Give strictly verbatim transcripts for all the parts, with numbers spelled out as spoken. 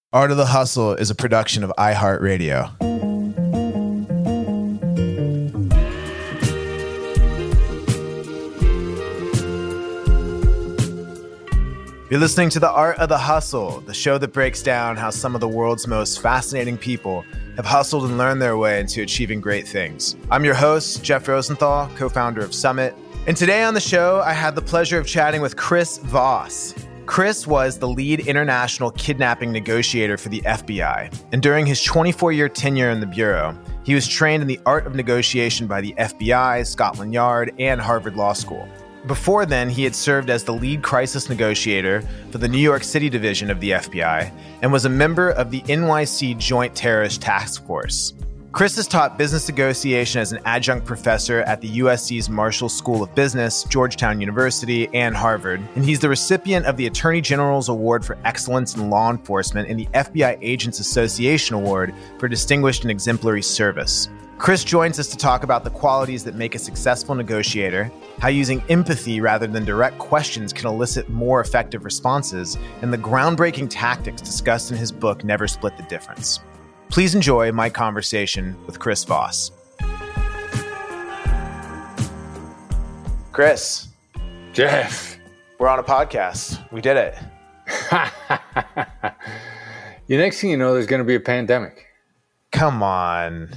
Art of the Hustle is a production of iHeartRadio. You're listening to The Art of the Hustle, the show that breaks down how some of the world's most fascinating people have hustled and learned their way into achieving great things. I'm your host, Jeff Rosenthal, co-founder of Summit. And today on the show, I had the pleasure of chatting with Chris Voss. Chris was the lead international kidnapping negotiator for the F B I. And during his twenty-four-year tenure in the Bureau, he was trained in the art of negotiation by the F B I, Scotland Yard, and Harvard Law School. Before then, he had served as the lead crisis negotiator for the New York City division of the F B I and was a member of the N Y C Joint Terrorist Task Force. Chris has taught business negotiation as an adjunct professor at the U S C's Marshall School of Business, Georgetown University, and Harvard, and he's the recipient of the Attorney General's Award for Excellence in Law Enforcement and the F B I Agents Association Award for Distinguished and Exemplary Service. Chris joins us to talk about the qualities that make a successful negotiator, how using empathy rather than direct questions can elicit more effective responses, and the groundbreaking tactics discussed in his book, Never Split the Difference. Please enjoy my conversation with Chris Voss. Chris. Jeff. We're on a podcast. We did it. The next thing you know, there's going to be a pandemic. Come on.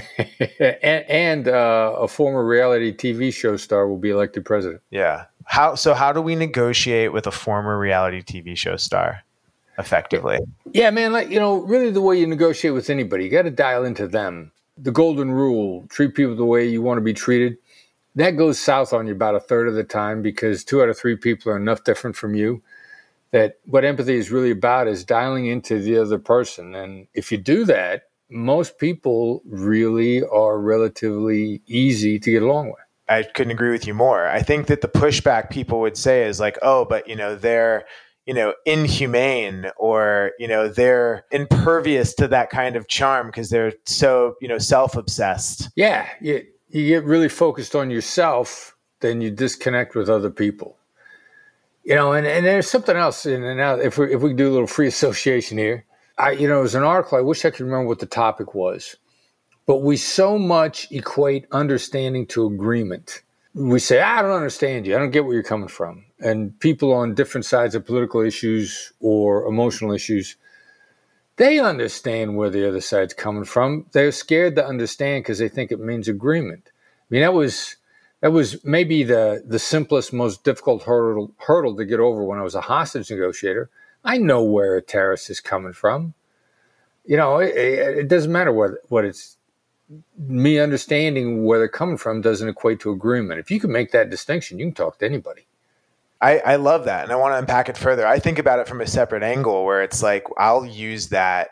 and and uh, a former reality T V show star will be elected president. Yeah. How so how do we negotiate with a former reality T V show star effectively? Yeah, man, like, you know, really the way you negotiate with anybody, you got to dial into them. The golden rule, treat people the way you want to be treated. That goes south on you about a third of the time because two out of three people are enough different from you that what empathy is really about is dialing into the other person. And if you do that, most people really are relatively easy to get along with. I couldn't agree with you more. I think that the pushback people would say is like, oh, but, you know, they're, you know, inhumane or, you know, they're impervious to that kind of charm because they're so, you know, self-obsessed. Yeah. You, you get really focused on yourself, then you disconnect with other people. You know, and, and there's something else. And now if we, if we do a little free association here, I, you know, it was an article, I wish I could remember what the topic was, but we so much equate understanding to agreement. We say, I don't understand you. I don't get where you're coming from. And people on different sides of political issues or emotional issues, they understand where the other side's coming from. They're scared to understand because they think it means agreement. I mean, that was that was maybe the, the simplest, most difficult hurdle, hurdle to get over when I was a hostage negotiator. I know where a terrorist is coming from. You know, it, it doesn't matter what what it's. Me understanding where they're coming from doesn't equate to agreement. If you can make that distinction, you can talk to anybody. I, I love that. And I want to unpack it further. I think about it from a separate angle where it's like, I'll use that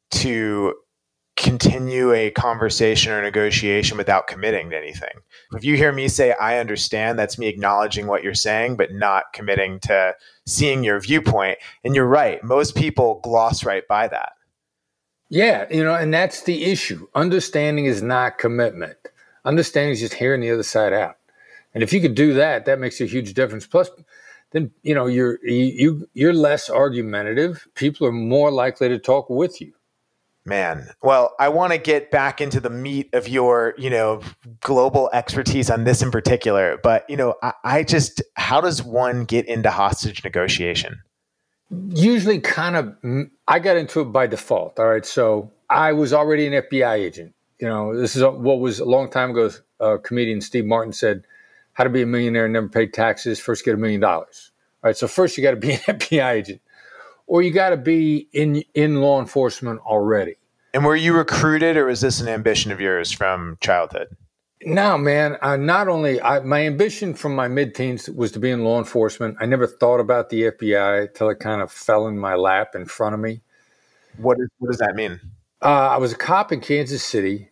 to continue a conversation or negotiation without committing to anything. If you hear me say, I understand, that's me acknowledging what you're saying, but not committing to seeing your viewpoint. And you're right. Most people gloss right by that. Yeah. You know, and that's the issue. Understanding is not commitment. Understanding is just hearing the other side out. And if you could do that, that makes a huge difference. Plus, then, you know, you're, you, you're less argumentative. People are more likely to talk with you. Man, well, I want to get back into the meat of your, you know, global expertise on this in particular. But, you know, I, I just, how does one get into hostage negotiation? Usually kind of, I got into it by default. All right. So I was already an F B I agent. You know, this is what was a long time ago. Uh, comedian Steve Martin said, how to be a millionaire and never pay taxes. First, get a million dollars. All right. So first you got to be an F B I agent. Or you got to be in in law enforcement already. And were you recruited, or was this an ambition of yours from childhood? No, man. I not only I, my ambition from my mid-teens was to be in law enforcement. I never thought about the F B I until it kind of fell in my lap in front of me. What is, what does that mean? Uh, I was a cop in Kansas City,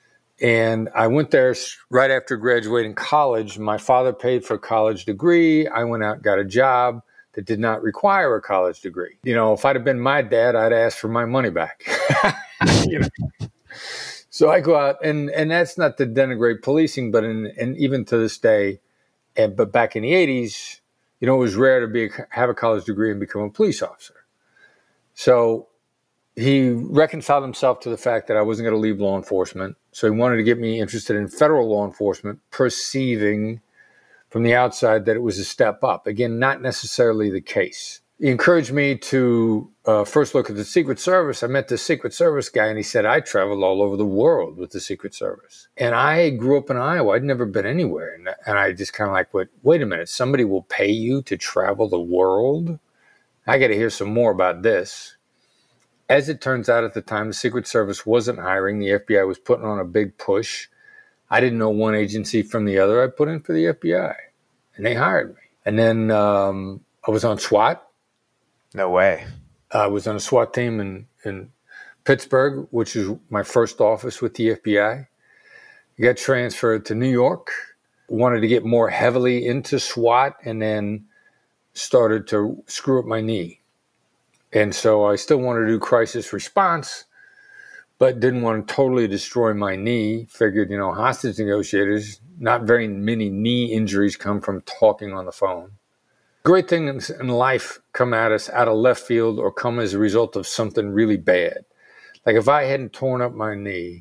and I went there right after graduating college. My father paid for a college degree. I went out and got a job that did not require a college degree. You know, if I'd have been my dad, I'd ask for my money back. You know? So I go out, and, and that's not to denigrate policing, but in, and even to this day, and, but back in the eighties, you know, it was rare to be have a college degree and become a police officer. So he reconciled himself to the fact that I wasn't going to leave law enforcement. So he wanted to get me interested in federal law enforcement, perceiving from the outside that it was a step up. Again, not necessarily the case. He encouraged me to uh, first look at the Secret Service. I met the Secret Service guy, and he said, I traveled all over the world with the Secret Service. And I grew up in Iowa. I'd never been anywhere. And, and I just kind of like, wait, wait a minute, somebody will pay you to travel the world? I got to hear some more about this. As it turns out, at the time, the Secret Service wasn't hiring. The F B I was putting on a big push. I didn't know one agency from the other. I put in for the F B I, and they hired me. And then um, I was on SWAT. No way. I was on a SWAT team in, in Pittsburgh, which is my first office with the F B I. I got transferred to New York, wanted to get more heavily into SWAT, and then started to screw up my knee. And so I still wanted to do crisis response, but didn't want to totally destroy my knee. Figured, you know, hostage negotiators, not very many knee injuries come from talking on the phone. Great things in life come at us out of left field or come as a result of something really bad. Like if I hadn't torn up my knee,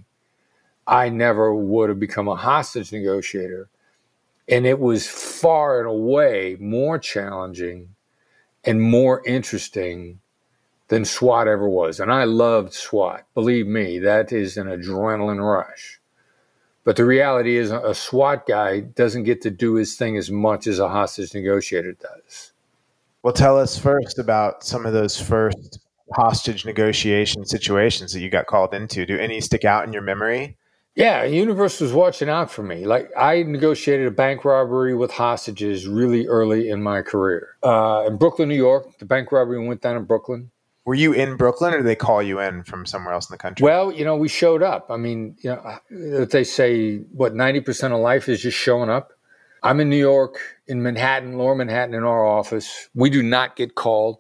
I never would have become a hostage negotiator. And it was far and away more challenging and more interesting than SWAT ever was. And I loved SWAT. Believe me, that is an adrenaline rush. But the reality is a SWAT guy doesn't get to do his thing as much as a hostage negotiator does. Well, tell us first about some of those first hostage negotiation situations that you got called into. Do any stick out in your memory? Yeah, the universe was watching out for me. Like I negotiated a bank robbery with hostages really early in my career. Uh, in Brooklyn, New York, the bank robbery went down in Brooklyn. Were you in Brooklyn, or did they call you in from somewhere else in the country? Well, you know, we showed up. I mean, you know, they say, what, ninety percent of life is just showing up. I'm in New York, in Manhattan, Lower Manhattan, in our office. We do not get called.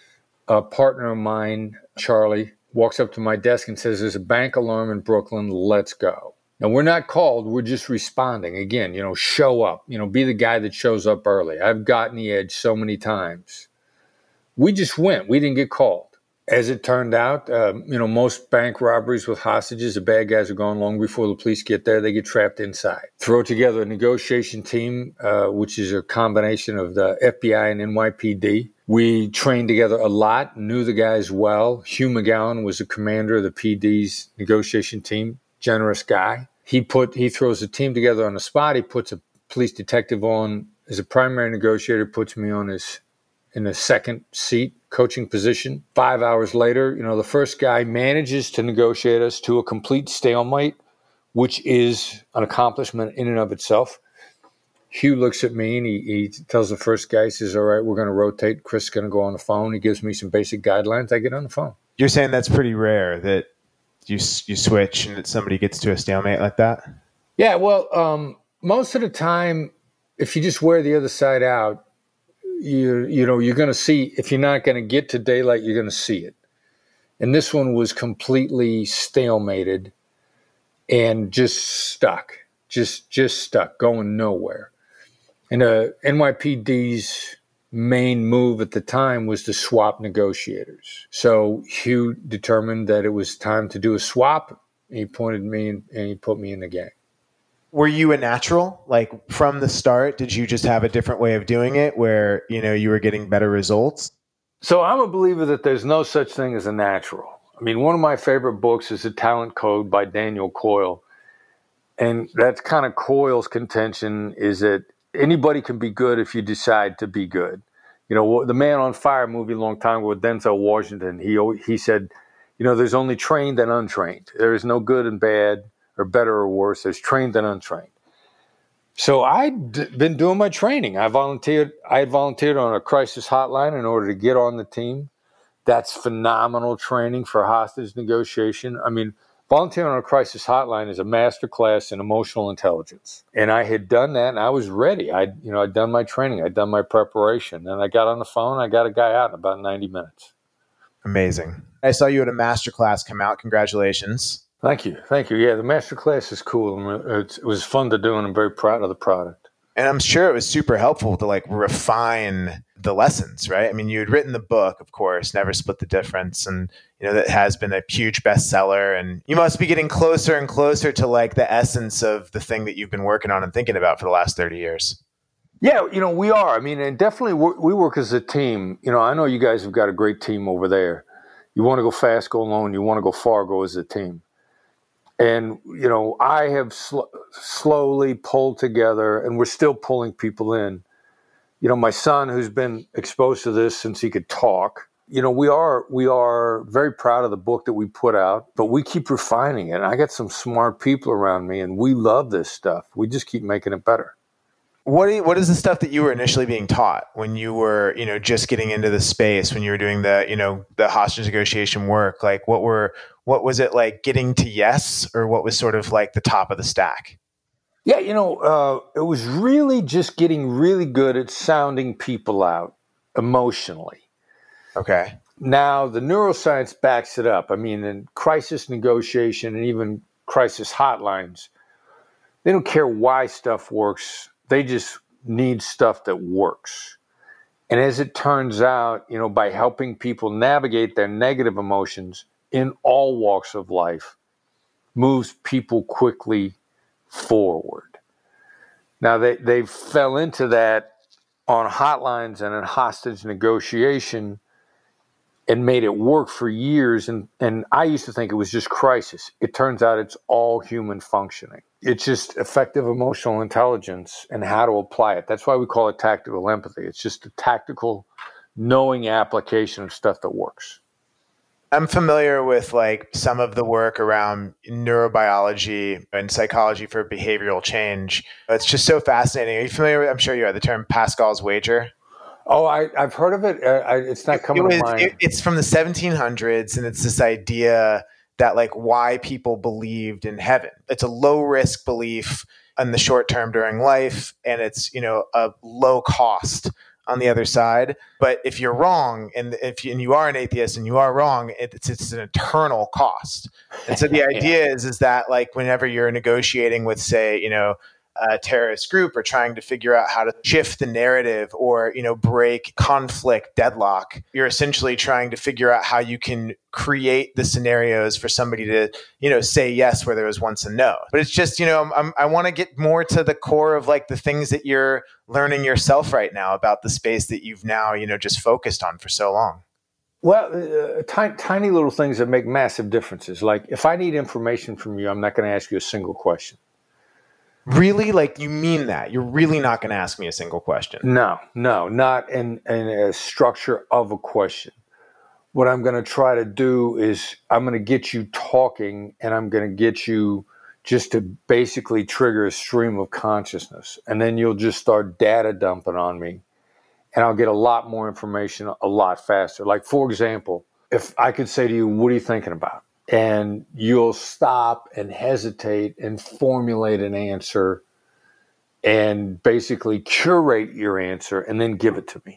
A partner of mine, Charlie, walks up to my desk and says, there's a bank alarm in Brooklyn. Let's go. Now, we're not called. We're just responding. Again, you know, show up. You know, be the guy that shows up early. I've gotten the edge so many times. We just went. We didn't get called. As it turned out, uh, you know, most bank robberies with hostages, the bad guys are gone long before the police get there. They get trapped inside. Throw together a negotiation team, uh, which is a combination of the F B I and N Y P D. We trained together a lot, knew the guys well. Hugh McGowan was the commander of the P D's negotiation team, generous guy. He put he throws a team together on the spot. He puts a police detective on as a primary negotiator, puts me on his in the second seat, coaching position. Five hours later, you know, the first guy manages to negotiate us to a complete stalemate, which is an accomplishment in and of itself. Hugh looks at me and he, he tells the first guy, he says, all right, we're going to rotate. Chris is going to go on the phone. He gives me some basic guidelines. I get on the phone. You're saying that's pretty rare that you you switch and that somebody gets to a stalemate like that? Yeah, well, um, most of the time, if you just wear the other side out, you you know, you're going to see, if you're not going to get to daylight, you're going to see it. And this one was completely stalemated and just stuck, just just stuck, going nowhere. And uh, N Y P D's main move at the time was to swap negotiators. So Hugh determined that it was time to do a swap. He pointed me and, and he put me in the gang. Were you a natural? Like from the start, did you just have a different way of doing it where, you know, you were getting better results? So I'm a believer that there's no such thing as a natural. I mean, one of my favorite books is The Talent Code by Daniel Coyle. And that's kind of Coyle's contention, is that anybody can be good if you decide to be good. You know, the Man on Fire movie a long time ago with Denzel Washington, he he said, you know, there's only trained and untrained. There is no good and bad or better or worse. There's trained and untrained. So I'd d- been doing my training. I volunteered. I had volunteered on a crisis hotline in order to get on the team. That's phenomenal training for hostage negotiation. I mean, volunteering on a crisis hotline is a master class in emotional intelligence. And I had done that, and I was ready. I'd, you know, I'd done my training. I'd done my preparation. And I got on the phone. I got a guy out in about ninety minutes. Amazing. I saw you at a master class come out. Congratulations. Thank you. Thank you. Yeah, the master class is cool. It was fun to do, and I'm very proud of the product. And I'm sure it was super helpful to like refine the lessons, right? I mean, you had written the book, of course, Never Split the Difference. And, you know, that has been a huge bestseller. And you must be getting closer and closer to like the essence of the thing that you've been working on and thinking about for the last thirty years. Yeah, you know, we are. I mean, and definitely we work as a team. You know, I know you guys have got a great team over there. You want to go fast, go alone. You want to go far, go as a team. And, you know, I have sl- slowly pulled together, and we're still pulling people in. You know, my son, who's been exposed to this since he could talk, you know, we are we are very proud of the book that we put out, but we keep refining it. And I got some smart people around me, and we love this stuff. We just keep making it better. What you, what is the stuff that you were initially being taught when you were, you know, just getting into the space, when you were doing the, you know, the hostage negotiation work? Like, what were what was it like getting to yes, or what was sort of like the top of the stack? Yeah, you know, uh, it was really just getting really good at sounding people out emotionally. Okay. Now, the neuroscience backs it up. I mean, in crisis negotiation and even crisis hotlines, they don't care why stuff works. They just need stuff that works. And as it turns out, you know, by helping people navigate their negative emotions in all walks of life, moves people quickly forward. Now, they, they fell into that on hotlines and in hostage negotiation and made it work for years. And, and I used to think it was just crisis. It turns out it's all human functioning. It's just effective emotional intelligence and how to apply it. That's why we call it tactical empathy. It's just a tactical, knowing application of stuff that works. I'm familiar with like some of the work around neurobiology and psychology for behavioral change. It's just so fascinating. Are you familiar with, I'm sure you are, the term Pascal's wager? Oh, I, I've heard of it. Uh, I, it's not coming it was, to mind. It, it's from the seventeen hundreds, and it's this idea that like why people believed in heaven. It's a low risk belief in the short term during life, and it's, you know, a low cost on the other side. But if you're wrong, and if you, and you are an atheist and you are wrong, it's it's an eternal cost. And so the idea is is that like whenever you're negotiating with, say, you know, a terrorist group, or trying to figure out how to shift the narrative, or, you know, break conflict deadlock, you're essentially trying to figure out how you can create the scenarios for somebody to, you know, say yes where there was once a no. But it's just, you know, I'm, I want to get more to the core of like the things that you're learning yourself right now about the space that you've now, you know, just focused on for so long. Well, uh, tiny, tiny little things that make massive differences. Like if I need information from you, I'm not going to ask you a single question. Really? Like, you mean that? You're really not going to ask me a single question? No, no, not in, in a structure of a question. What I'm going to try to do is I'm going to get you talking, and I'm going to get you just to basically trigger a stream of consciousness. And then you'll just start data dumping on me, and I'll get a lot more information a lot faster. Like, for example, if I could say to you, what are you thinking about? And you'll stop and hesitate and formulate an answer and basically curate your answer and then give it to me.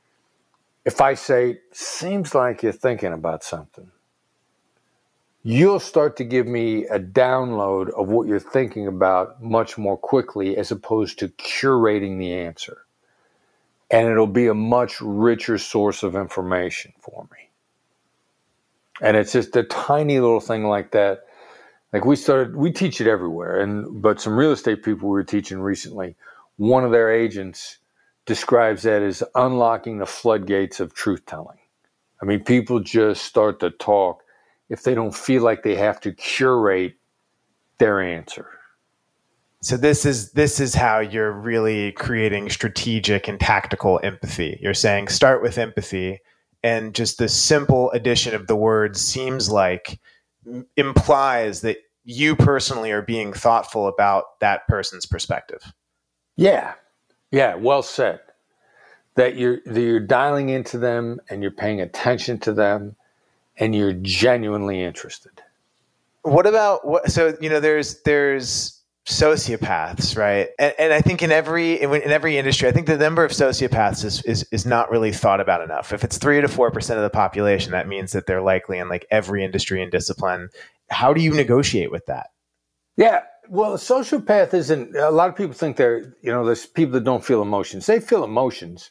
If I say, seems like you're thinking about something, you'll start to give me a download of what you're thinking about much more quickly, as opposed to curating the answer. And it'll be a much richer source of information for me. And it's just a tiny little thing like that. Like we started, we teach it everywhere. And but some real estate people we were teaching recently, one of their agents describes that as unlocking the floodgates of truth telling. I mean, people just start to talk if they don't feel like they have to curate their answer. So this is this is how you're really creating strategic and tactical empathy. You're saying start with empathy. And just the simple addition of the words seems like implies that you personally are being thoughtful about that person's perspective. Yeah. Yeah. Well said. That you're, that you're dialing into them and you're paying attention to them and you're genuinely interested. What about what? So, you know, there's, there's, sociopaths, right? And, and I think in every in, in every industry, I think the number of sociopaths is, is is not really thought about enough. If it's three to four percent of the population, that means that they're likely in like every industry and discipline. How do you negotiate with that? Yeah, well, a sociopath isn't. A lot of people think they're, you know, there's people that don't feel emotions. They feel emotions.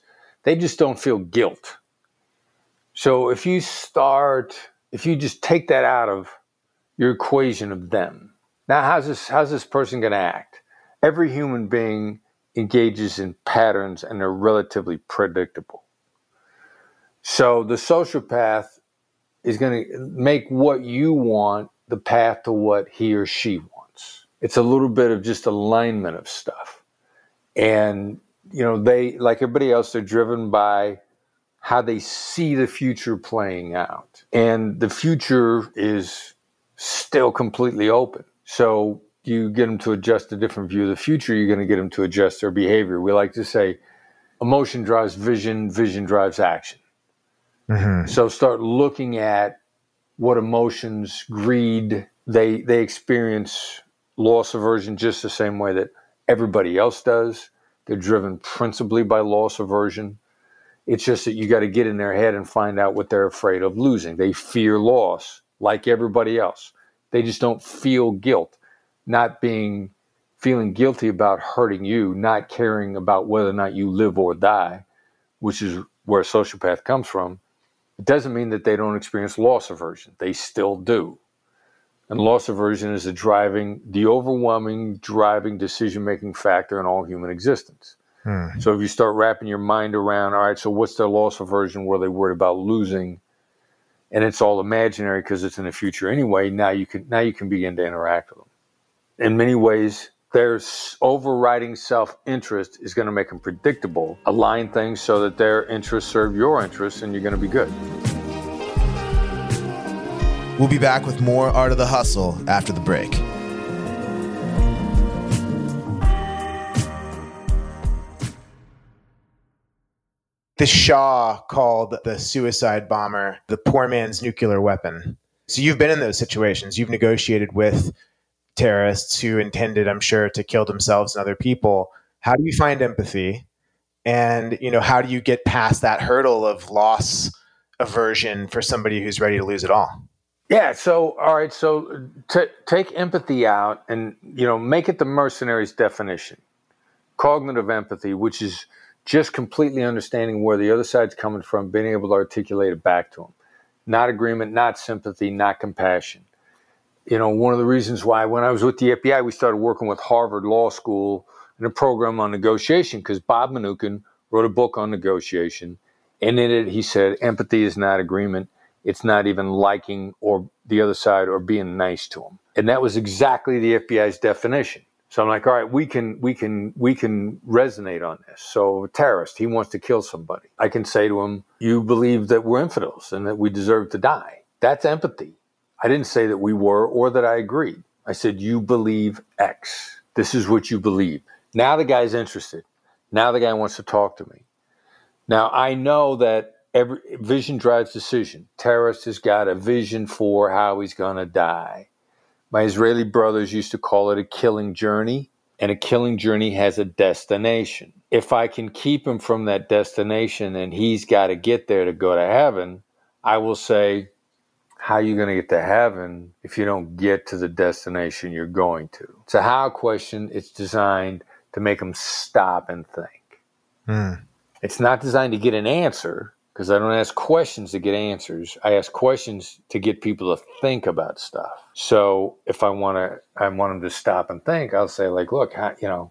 They just don't feel guilt. So if you start, if you just take that out of your equation of them, now how's this, how's this person going to act? Every human being engages in patterns and they're relatively predictable. So the sociopath is going to make what you want the path to what he or she wants. It's a little bit of just alignment of stuff. And, you know, they, like everybody else, they're driven by how they see the future playing out. And the future is still completely open. So you get them to adjust a different view of the future, you're going to get them to adjust their behavior. We like to say emotion drives vision, vision drives action. Mm-hmm. So start looking at what emotions, greed, they they experience loss aversion just the same way that everybody else does. They're driven principally by loss aversion. It's just that you got to get in their head and find out what they're afraid of losing. They fear loss like everybody else. They just don't feel guilt, not being, feeling guilty about hurting you, not caring about whether or not you live or die, which is where a sociopath comes from. It doesn't mean that they don't experience loss aversion. They still do. And loss aversion is the driving, the overwhelming driving decision-making factor in all human existence. Hmm. So if you start wrapping your mind around, all right, so what's their loss aversion? Were they worried about losing? And it's all imaginary because it's in the future anyway. Now you can now you can begin to interact with them. In many ways, their overriding self-interest is going to make them predictable. Align things so that their interests serve your interests, and you're going to be good. We'll be back with more Art of the Hustle after the break. The Shah called the suicide bomber the poor man's nuclear weapon. So you've been in those situations. You've negotiated with terrorists who intended, I'm sure, to kill themselves and other people. How do you find empathy? And, you know, how do you get past that hurdle of loss aversion for somebody who's ready to lose it all? Yeah. So, all right. So t- take empathy out and, you know, make it the mercenary's definition. Cognitive empathy, which is just completely understanding where the other side's coming from, being able to articulate it back to them. Not agreement, not sympathy, not compassion. You know, one of the reasons why when I was with the F B I, we started working with Harvard Law School in a program on negotiation because Bob Mnookin wrote a book on negotiation. And in it, he said, empathy is not agreement. It's not even liking or the other side or being nice to them. And that was exactly the F B I's definition. So I'm like, all right, we can we can we can resonate on this. So a terrorist, he wants to kill somebody. I can say to him, you believe that we're infidels and that we deserve to die. That's empathy. I didn't say that we were or that I agreed. I said, you believe X. This is what you believe. Now the guy's interested. Now the guy wants to talk to me. Now I know that every vision drives decision. Terrorist has got a vision for how he's going to die. My Israeli brothers used to call it a killing journey, and a killing journey has a destination. If I can keep him from that destination and he's got to get there to go to heaven, I will say, how are you going to get to heaven if you don't get to the destination you're going to? It's a how question. It's designed to make them stop and think. Mm. It's not designed to get an answer, because I don't ask questions to get answers. I ask questions to get people to think about stuff. So if I want to, I want them to stop and think, I'll say, like, look, how, you know,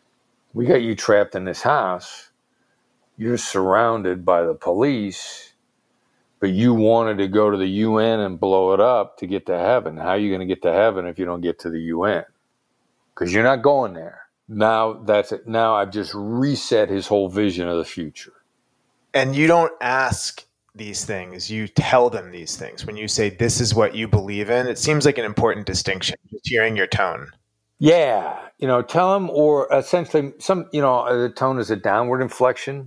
we got you trapped in this house. You're surrounded by the police, but you wanted to go to the U N and blow it up to get to heaven. How are you going to get to heaven if you don't get to the U N? Because you're not going there. Now that's it. Now I've just reset his whole vision of the future. And you don't ask these things, you tell them these things. When you say, this is what you believe in, it seems like an important distinction, just hearing your tone. Yeah. You know, tell them, or essentially some, you know, the tone is a downward inflection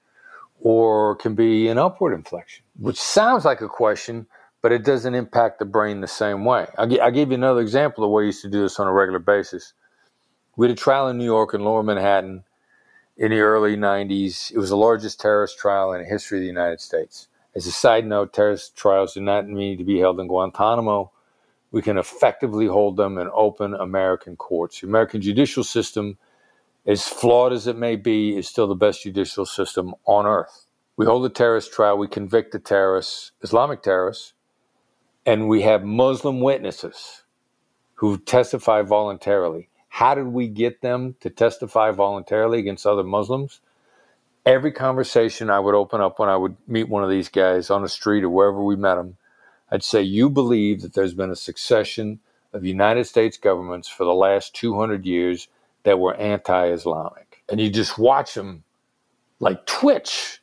or can be an upward inflection, which sounds like a question, but it doesn't impact the brain the same way. I'll, g- I'll give you another example of the way I used to do this on a regular basis. We had a trial in New York in Lower Manhattan in the early nineties. It was the largest terrorist trial in the history of the United States. As a side note, terrorist trials do not need to be held in Guantanamo. We can effectively hold them in open American courts. The American judicial system as flawed as it may be, is still the best judicial system on earth. We hold a terrorist trial, we convict the terrorists, Islamic terrorists, and we have Muslim witnesses who testify voluntarily. How did we get them to testify voluntarily against other Muslims? Every conversation I would open up when I would meet one of these guys on the street or wherever we met them, I'd say, you believe that there's been a succession of United States governments for the last two hundred years that were anti-Islamic. And you just watch them like twitch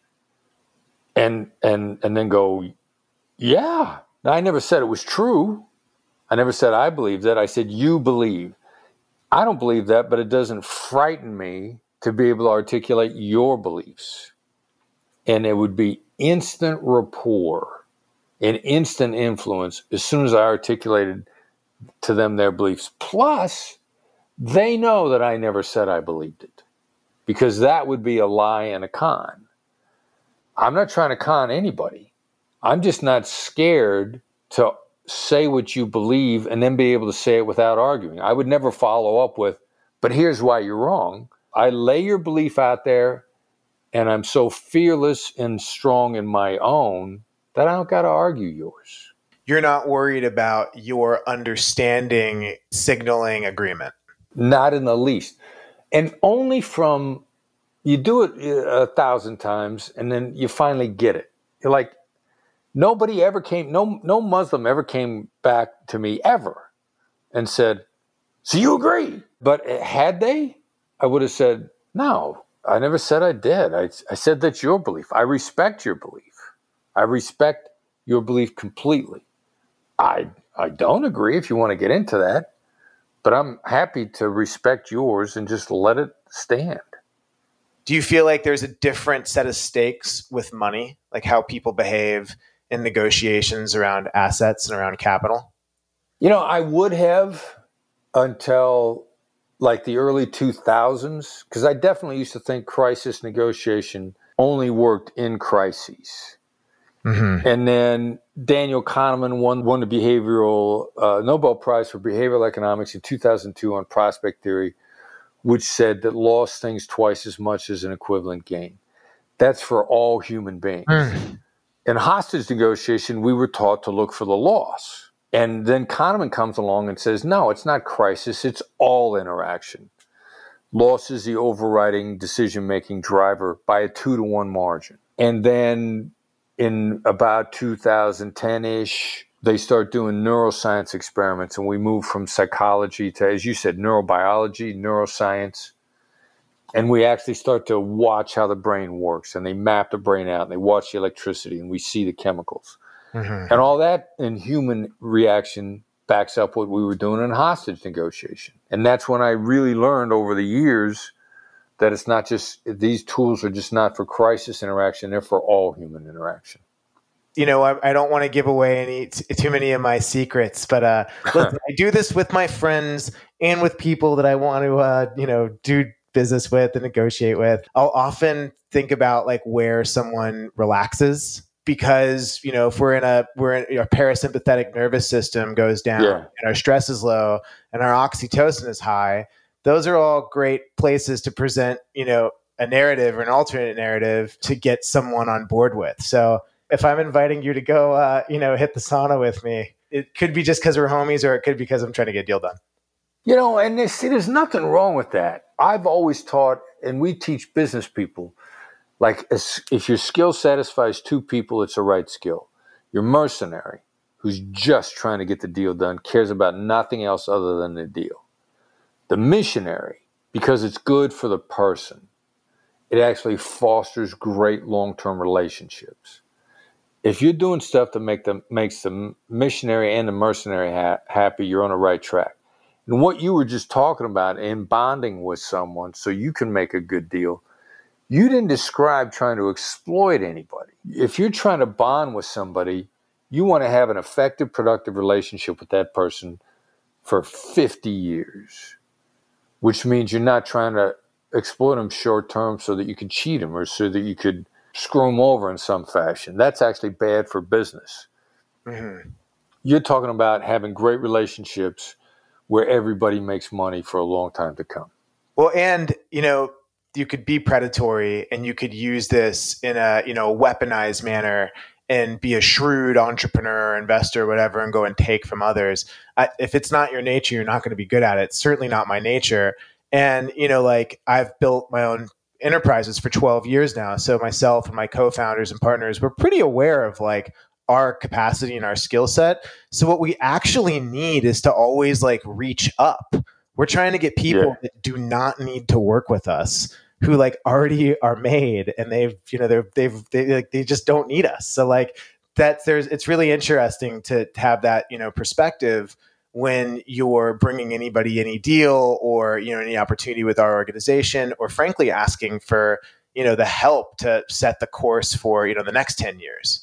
and and and then go, yeah. Now, I never said it was true. I never said I believe that. I said you believe. I don't believe that, but it doesn't frighten me to be able to articulate your beliefs. And it would be instant rapport and instant influence as soon as I articulated to them their beliefs. Plus, they know that I never said I believed it, because that would be a lie and a con. I'm not trying to con anybody. I'm just not scared to say what you believe and then be able to say it without arguing. I would never follow up with, but here's why you're wrong. I lay your belief out there, and I'm so fearless and strong in my own that I don't got to argue yours. You're not worried about your understanding signaling agreement? Not in the least. And only from, you do it a thousand times, and then you finally get it. You're like, nobody ever came, no no Muslim ever came back to me ever and said, so you agree? But had they, I would have said, no, I never said I did. I, I said that's your belief. I respect your belief. I respect your belief completely. I I don't agree if you want to get into that, but I'm happy to respect yours and just let it stand. Do you feel like there's a different set of stakes with money, like how people behave in negotiations around assets and around capital? You know, I would have until like the early two thousands, because I definitely used to think crisis negotiation only worked in crises. Mm-hmm. And then Daniel Kahneman won, won the behavioral uh, Nobel Prize for Behavioral Economics in two thousand two on prospect theory, which said that loss stings twice as much as an equivalent gain. That's for all human beings. Mm. In hostage negotiation, we were taught to look for the loss. And then Kahneman comes along and says, no, it's not crisis, it's all interaction. Loss is the overriding decision-making driver by a two to one margin. And then in about two thousand ten-ish, they start doing neuroscience experiments, and we move from psychology to, as you said, neurobiology, neuroscience. And we actually start to watch how the brain works, and they map the brain out, and they watch the electricity, and we see the chemicals. Mm-hmm. And all that in human reaction backs up what we were doing in hostage negotiation. And that's when I really learned over the years that it's not just, these tools are just not for crisis interaction, they're for all human interaction. You know, I, I don't want to give away any t- too many of my secrets, but uh, listen, I do this with my friends and with people that I want to, uh, you know, do business with and negotiate with. I'll often think about like where someone relaxes, because, you know, if we're in a, we're in, our parasympathetic nervous system goes down, yeah, and our stress is low and our oxytocin is high, those are all great places to present, you know, a narrative or an alternate narrative to get someone on board with. So if I'm inviting you to go, uh, you know, hit the sauna with me, it could be just because we're homies, or it could be because I'm trying to get a deal done. You know, and they, see, there's nothing wrong with that. I've always taught, and we teach business people, like if your skill satisfies two people, it's a right skill. Your mercenary, who's just trying to get the deal done, cares about nothing else other than the deal. The missionary, because it's good for the person, it actually fosters great long-term relationships. If you're doing stuff that make them, makes the missionary and the mercenary ha- happy, you're on the right track. And what you were just talking about in bonding with someone so you can make a good deal, you didn't describe trying to exploit anybody. If you're trying to bond with somebody, you want to have an effective, productive relationship with that person for fifty years, which means you're not trying to exploit them short term so that you can cheat them or so that you could screw them over in some fashion. That's actually bad for business. Mm-hmm. You're talking about having great relationships where everybody makes money for a long time to come. Well, and, you know, you could be predatory and you could use this in a, you know, weaponized manner and be a shrewd entrepreneur, investor, whatever, and go and take from others. I, if it's not your nature, you're not going to be good at it. It's certainly not my nature. And, you know, like I've built my own enterprises for twelve years now. So myself and my co-founders and partners, we're pretty aware of like our capacity and our skill set. So what we actually need is to always like reach up. We're trying to get people yeah. that do not need to work with us, who like already are made, and they've, you know, they're, they've, they like, they just don't need us. So like that's, there's, it's really interesting to have that, you know, perspective when you're bringing anybody any deal or, you know, any opportunity with our organization, or frankly asking for, you know, the help to set the course for, you know, the next ten years.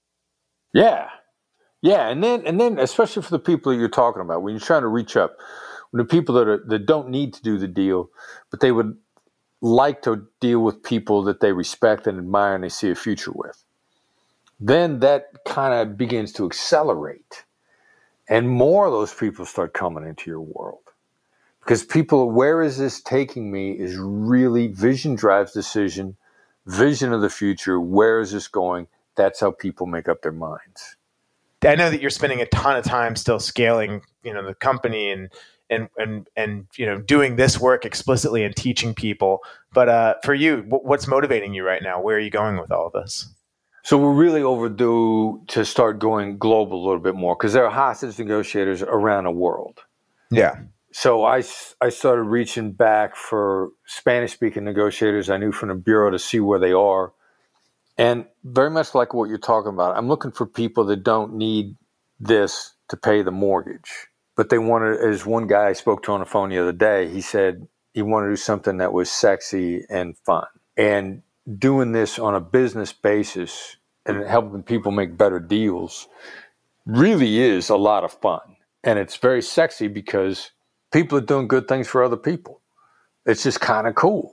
Yeah. Yeah. And then, and then especially for the people that you're talking about, when you're trying to reach up, when the people that are, that don't need to do the deal, but they would like to deal with people that they respect and admire and they see a future with, then that kind of begins to accelerate. And more of those people start coming into your world. Because people, where is this taking me, is really vision drives decision, vision of the future. Where is this going? That's how people make up their minds. I know that you're spending a ton of time still scaling, you know, the company and and and and you know, doing this work explicitly and teaching people. But uh, for you, what's motivating you right now? Where are you going with all of this? So we're really overdue to start going global a little bit more, because there are hostage negotiators around the world. Yeah. So I, I started reaching back for Spanish-speaking negotiators I knew from the Bureau to see where they are. And very much like what you're talking about, I'm looking for people that don't need this to pay the mortgage. But they wanted, as one guy I spoke to on the phone the other day, he said he wanted to do something that was sexy and fun. And doing this on a business basis and helping people make better deals really is a lot of fun. And it's very sexy because people are doing good things for other people. It's just kind of cool.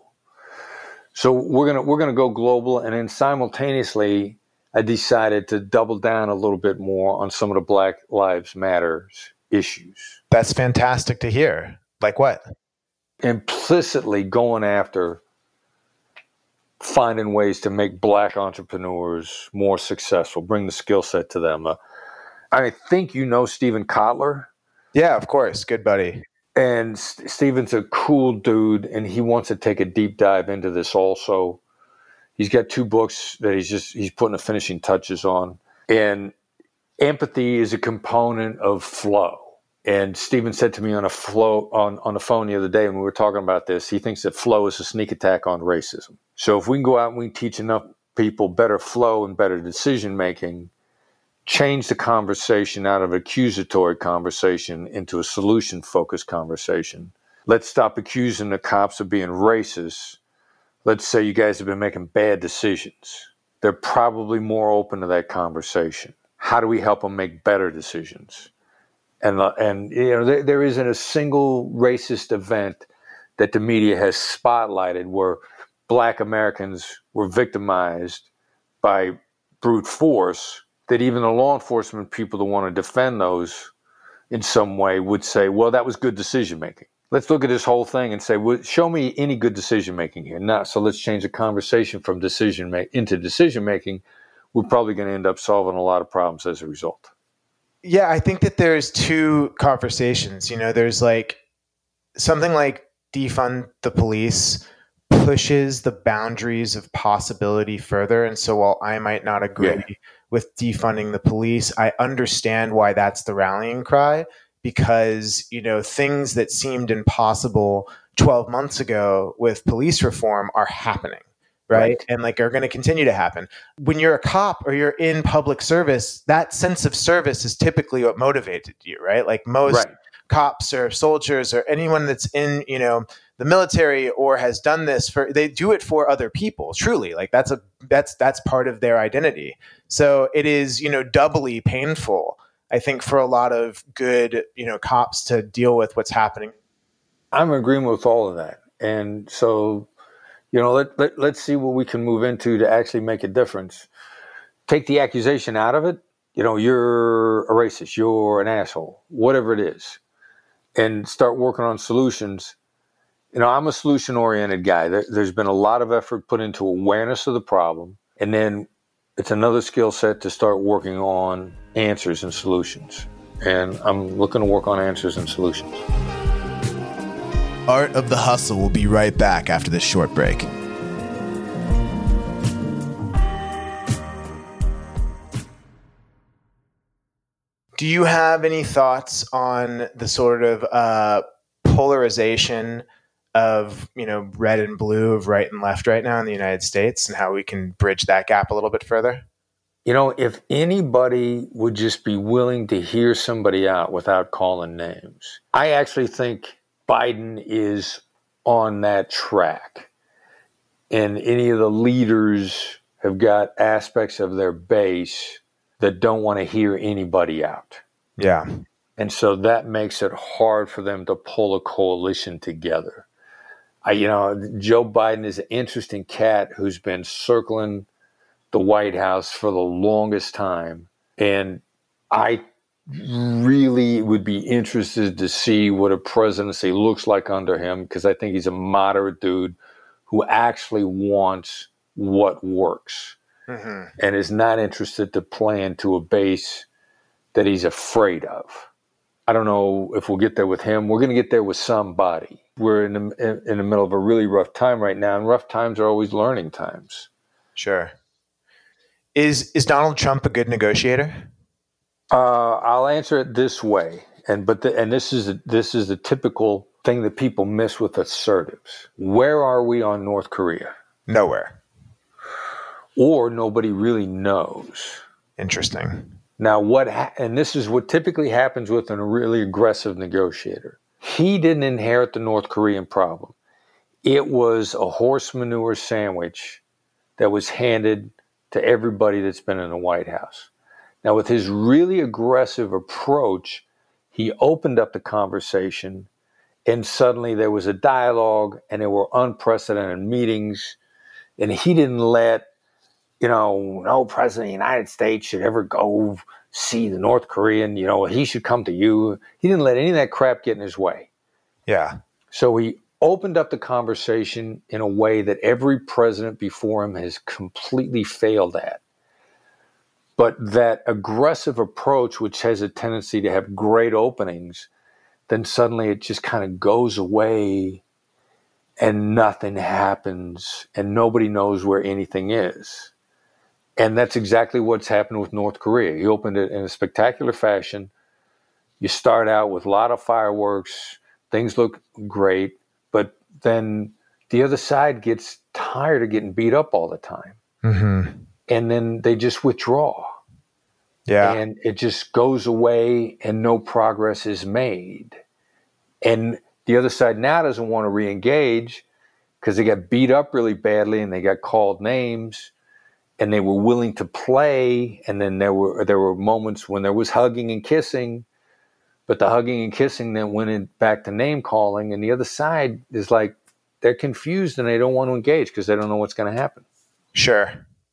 So we're gonna we're gonna go global, and then simultaneously, I decided to double down a little bit more on some of the Black Lives Matter issues. That's fantastic to hear. Like what? Implicitly going after finding ways to make Black entrepreneurs more successful, bring the skill set to them. Uh, I think you know Steven Kotler. Yeah, of course. Good buddy. And St- Steven's a cool dude, and he wants to take a deep dive into this also. He's got two books that he's just he's putting the finishing touches on. And empathy is a component of flow. And Steven said to me on a flow on, on the phone the other day when we were talking about this, he thinks that flow is a sneak attack on racism. So if we can go out and we can teach enough people better flow and better decision making, change the conversation out of accusatory conversation into a solution-focused conversation. Let's stop accusing the cops of being racist. Let's say you guys have been making bad decisions. They're probably more open to that conversation. How do we help them make better decisions? And, uh, and you know, there, there isn't a single racist event that the media has spotlighted where Black Americans were victimized by brute force, that even the law enforcement people that want to defend those in some way would say, well, that was good decision making. Let's look at this whole thing and say, well, show me any good decision making here. Now, so let's change the conversation from decision make into decision making. We're probably going to end up solving a lot of problems as a result. Yeah, I think that there's two conversations. You know, there's like something like defund the police pushes the boundaries of possibility further. And so while I might not agree yeah. with defunding the police, I understand why that's the rallying cry, because, you know, things that seemed impossible twelve months ago with police reform are happening. Right? right. And like are going to continue to happen. When you're a cop or you're in public service, that sense of service is typically what motivated you, right? Like most right. cops or soldiers or anyone that's in, you know, the military or has done this for, they do it for other people, truly. Like that's a, that's, that's part of their identity. So it is, you know, doubly painful, I think, for a lot of good, you know, cops to deal with what's happening. I'm in agreement with all of that. And so, you know, let, let, let's see what we can move into to actually make a difference. Take the accusation out of it. You know, you're a racist, you're an asshole, whatever it is, and start working on solutions. You know, I'm a solution-oriented guy. There, there's been a lot of effort put into awareness of the problem, and then it's another skill set to start working on answers and solutions. And I'm looking to work on answers and solutions. Art of the Hustle will be right back after this short break. Do you have any thoughts on the sort of uh, polarization of, you know, red and blue, of right and left right now in the United States, and how we can bridge that gap a little bit further? You know, if anybody would just be willing to hear somebody out without calling names, I actually think Biden is on that track. And any of the leaders have got aspects of their base that don't want to hear anybody out. Yeah. And so that makes it hard for them to pull a coalition together. I, you know, Joe Biden is an interesting cat who's been circling the White House for the longest time. And I really would be interested to see what a presidency looks like under him, because I think he's a moderate dude who actually wants what works. Mm-hmm. And is not interested to play into a base that he's afraid of. I don't know if we'll get there with him. We're going to get there with somebody. We're in the, in the middle of a really rough time right now, and rough times are always learning times. Sure. Is is Donald Trump a good negotiator? Uh, I'll answer it this way, and but the, and this is a, this is the typical thing that people miss with assertives. Where are we on North Korea? Nowhere. Or nobody really knows. Interesting. Now, what, ha- and this is what typically happens with a really aggressive negotiator. He didn't inherit the North Korean problem. It was a horse manure sandwich that was handed to everybody that's been in the White House. Now, with his really aggressive approach, he opened up the conversation, and suddenly there was a dialogue, and there were unprecedented meetings, and he didn't let you know, no president of the United States should ever go see the North Korean, you know, he should come to you. He didn't let any of that crap get in his way. Yeah. So he opened up the conversation in a way that every president before him has completely failed at. But that aggressive approach, which has a tendency to have great openings, then suddenly it just kind of goes away and nothing happens and nobody knows where anything is. And that's exactly what's happened with North Korea. He opened it in a spectacular fashion. You start out with a lot of fireworks. Things look great. But then the other side gets tired of getting beat up all the time. Mm-hmm. And then they just withdraw. Yeah. And it just goes away and no progress is made. And the other side now doesn't want to re-engage because they got beat up really badly and they got called names. And they were willing to play, and then there were there were moments when there was hugging and kissing, but the hugging and kissing then went in back to name calling, and the other side is like they're confused and they don't want to engage because they don't know what's going to happen. Sure,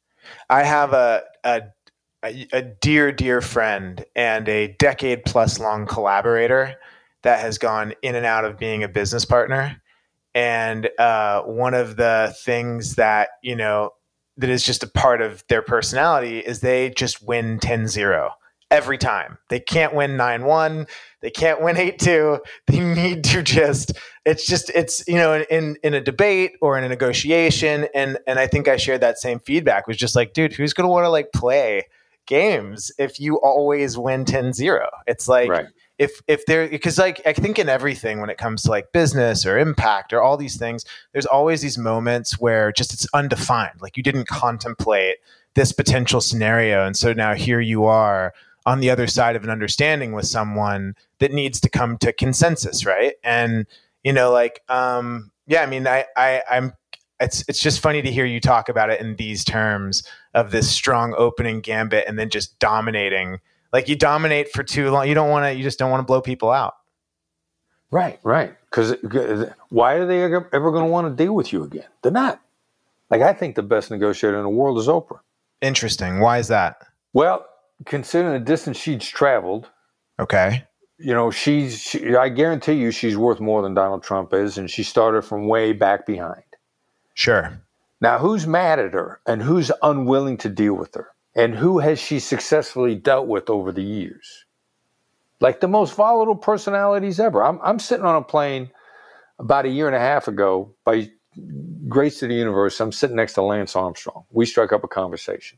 I have a, a a dear dear friend and a decade plus long collaborator that has gone in and out of being a business partner, and uh, one of the things that you know. that is just a part of their personality is they just win ten zero every time. They can't win nine one. They can't win eight two. They need to just, it's just, it's, you know, in, in a debate or in a negotiation. And, and I think I shared that same feedback was just like, dude, who's going to want to like play games if you always win ten zero? It's like, right. If if there, because like I think in everything when it comes to like business or impact or all these things, there's always these moments where just it's undefined. Like you didn't contemplate this potential scenario, and so now here you are on the other side of an understanding with someone that needs to come to consensus, right? And you know, like um, yeah, I mean, I I I'm it's it's just funny to hear you talk about it in these terms of this strong opening gambit and then just dominating. Like you dominate for too long. You don't want to, you just don't want to blow people out. Right, right. Because why are they ever, ever going to want to deal with you again? They're not. Like I think the best negotiator in the world is Oprah. Interesting. Why is that? Well, considering the distance she's traveled. Okay. you know, she's, she, I guarantee you she's worth more than Donald Trump is, and she started from way back behind. Sure. Now, who's mad at her and who's unwilling to deal with her? And who has she successfully dealt with over the years? Like the most volatile personalities ever. I'm, I'm sitting on a plane about a year and a half ago, by grace of the universe, I'm sitting next to Lance Armstrong. We struck up a conversation.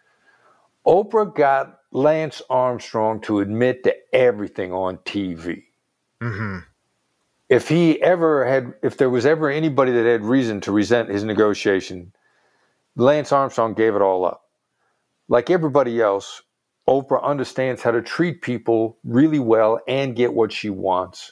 Oprah got Lance Armstrong to admit to everything on T V. Mm-hmm. If he ever had, if there was ever anybody that had reason to resent his negotiation, Lance Armstrong gave it all up. Like everybody else, Oprah understands how to treat people really well and get what she wants.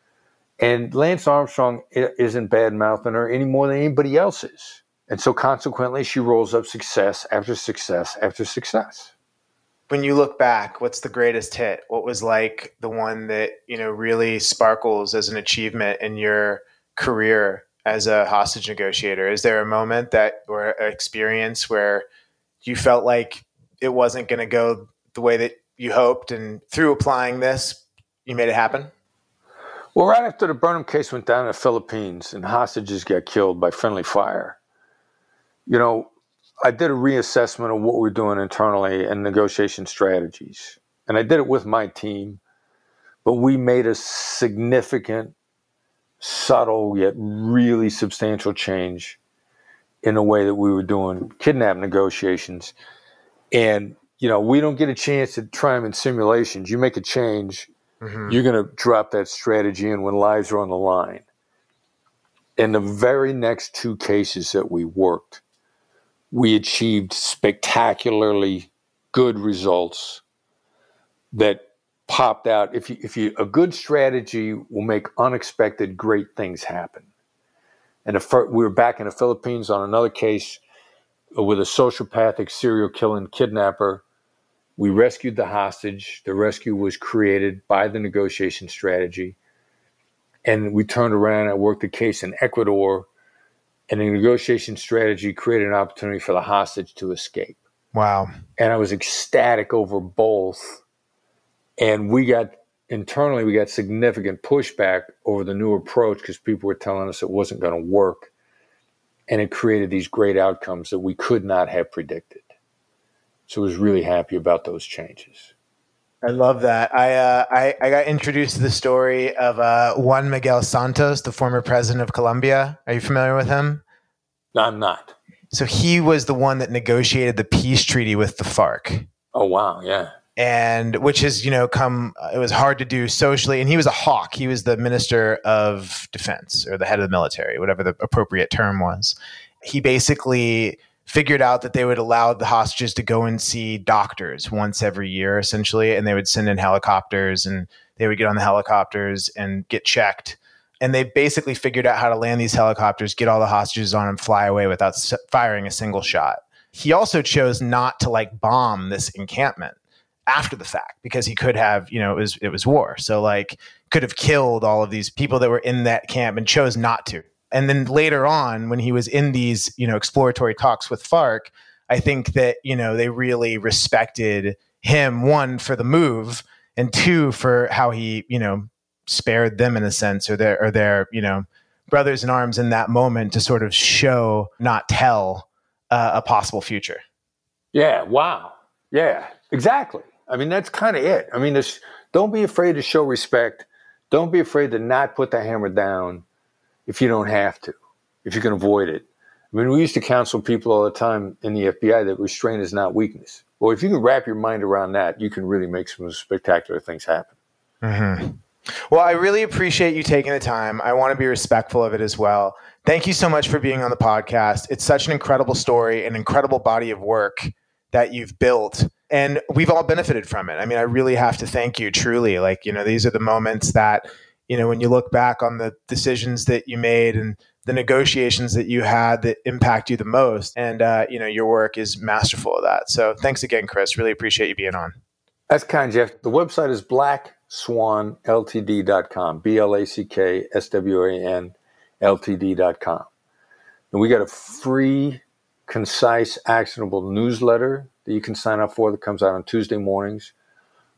And Lance Armstrong isn't bad-mouthing her any more than anybody else is. And so consequently, she rolls up success after success after success. When you look back, what's the greatest hit? What was like the one that, you know, really sparkles as an achievement in your career as a hostage negotiator? Is there a moment that, or an experience where you felt like it wasn't going to go the way that you hoped, and through applying this, you made it happen? Well, right after the Burnham case went down in the Philippines and hostages got killed by friendly fire, you know, I did a reassessment of what we're doing internally and negotiation strategies. And I did it with my team, but we made a significant, subtle, yet really substantial change in the way that we were doing kidnap negotiations. And, you know, we don't get a chance to try them in simulations. You make a change, mm-hmm. you're going to drop that strategy in when lives are on the line. In the very next two cases that we worked, we achieved spectacularly good results that popped out. If you, if you, a good strategy will make unexpected great things happen. And the, we were back in the Philippines on another case with a sociopathic serial killing kidnapper. We rescued the hostage. The rescue was created by the negotiation strategy. And we turned around and worked the case in Ecuador. And the negotiation strategy created an opportunity for the hostage to escape. Wow. And I was ecstatic over both. And we got, internally, we got significant pushback over the new approach because people were telling us it wasn't going to work. And it created these great outcomes that we could not have predicted. So I was really happy about those changes. I love that. I, uh, I I got introduced to the story of uh, Juan Miguel Santos, the former president of Colombia. Are you familiar with him? No, I'm not. So he was the one that negotiated the peace treaty with the FARC. Oh, wow. Yeah. And which has, you know, come, it was hard to do socially. And he was a hawk. He was the minister of defense, or the head of the military, whatever the appropriate term was. He basically figured out that they would allow the hostages to go and see doctors once every year, essentially. And they would send in helicopters, and they would get on the helicopters and get checked. And they basically figured out how to land these helicopters, get all the hostages on them, fly away without s- firing a single shot. He also chose not to like bomb this encampment after the fact, because he could have, you know, it was, it was war. So like could have killed all of these people that were in that camp, and chose not to. And then later on, when he was in these, you know, exploratory talks with FARC, I think that, you know, they really respected him, one, for the move, and two, for how he, you know, spared them in a sense, or their, or their, you know, brothers in arms in that moment, to sort of show, not tell, uh, a possible future. Yeah. Wow. Yeah, exactly. I mean, that's kind of it. I mean, this, don't be afraid to show respect. Don't be afraid to not put the hammer down if you don't have to, if you can avoid it. I mean, we used to counsel people all the time in the F B I that restraint is not weakness. Well, if you can wrap your mind around that, you can really make some spectacular things happen. Mm-hmm. Well, I really appreciate you taking the time. I want to be respectful of it as well. Thank you so much for being on the podcast. It's such an incredible story, an incredible body of work that you've built, and we've all benefited from it. I mean, I really have to thank you, truly. Like, you know, these are the moments that, you know, when you look back on the decisions that you made and the negotiations that you had that impact you the most. And, uh, you know, your work is masterful of that. So thanks again, Chris. Really appreciate you being on. That's kind, Jeff. The website is black swan l t d dot com, B L A C K S W A N L T D dot com. And we got a free, concise, actionable newsletter that you can sign up for that comes out on Tuesday mornings.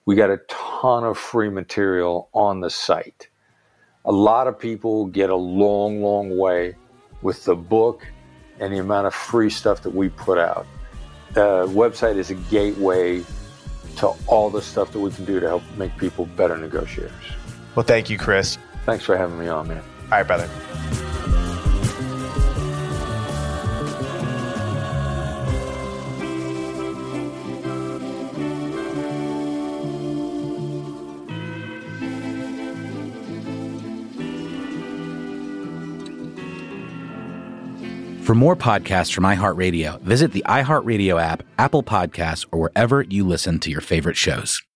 We got a ton of free material on the site. A lot of people get a long, long way with the book and the amount of free stuff that we put out. The website is a gateway to all the stuff that we can do to help make people better negotiators. Well, thank you, Chris. Thanks for having me on, man. All right, brother. For more podcasts from iHeartRadio, visit the iHeartRadio app, Apple Podcasts, or wherever you listen to your favorite shows.